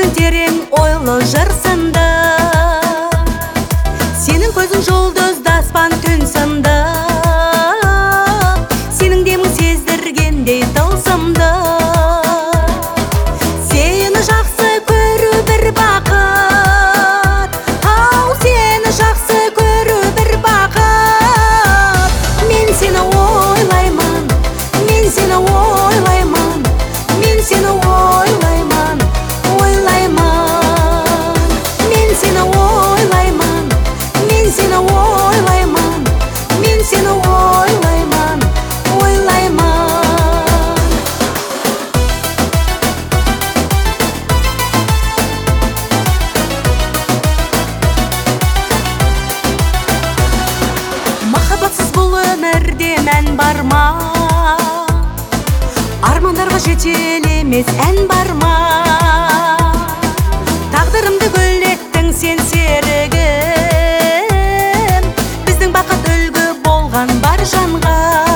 жүрегім терең ойлы жыр сынды. Сенің көзің жұлдызды аспан түн сынды. Сенің демің сездіргендей тылсымды. Сені жақсы көру бір бақыт, ау сені жақсы көру бір бақыт. Мен сені ойлаймын, мен сені ойлаймын, мен сені ойлаймын, ойлаймын. Мен сені ойлаймын, мен сені ойлаймын, мен сені ойлаймын, ойлаймын. Махаббатсыз бұл өмірде мән бар ма? Армандарға жетелемес ән бар ма? Тағдырымды гүлдеттің сен серігім, біздің бақыт үлгі болған бар жанға.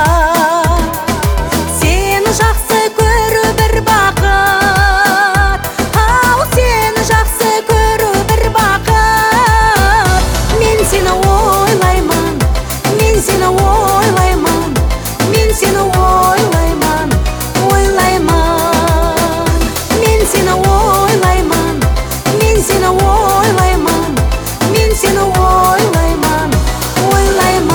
Сені жақсы көру бір бақыт, ау сені жақсы көру бір бақыт. Мен сені ойлаймын, мен сені ойлаймын, мен сені ойлаймын, ойлаймын. Мен сені ойлаймын, мен сені ойлаймын, мен сені ойлаймын, ойлаймын.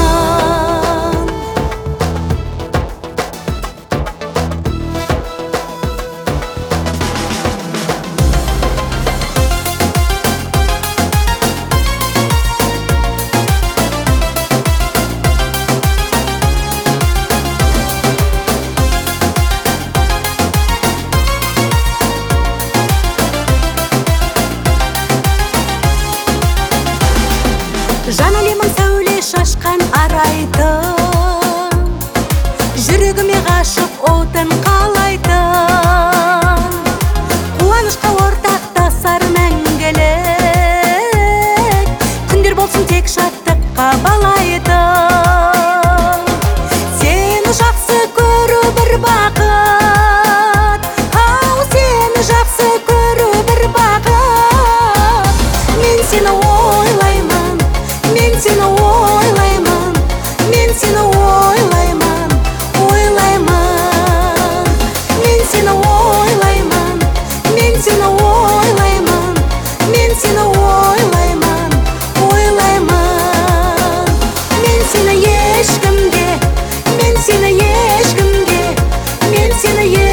Жан әлемін сәуле шашқан арайтын, жүрегіме ғашық отын қалайтын. Қуанышқа ортақтасар мәңгілік, күндер болсын тек шаттыққа балайтын. Сені жақсы көру бір бақыт, ау сені жақсы көру бір бақыт. Мен сені ойлаймын, мен сені ойлаймын, мен сені ойлаймын, ойлаймын. Мен сені ойлаймын, мен сені ойлаймын, мен сені ойлаймын, ойлаймын. Мен сені ешкімге, мен сені ешкімге, мен сені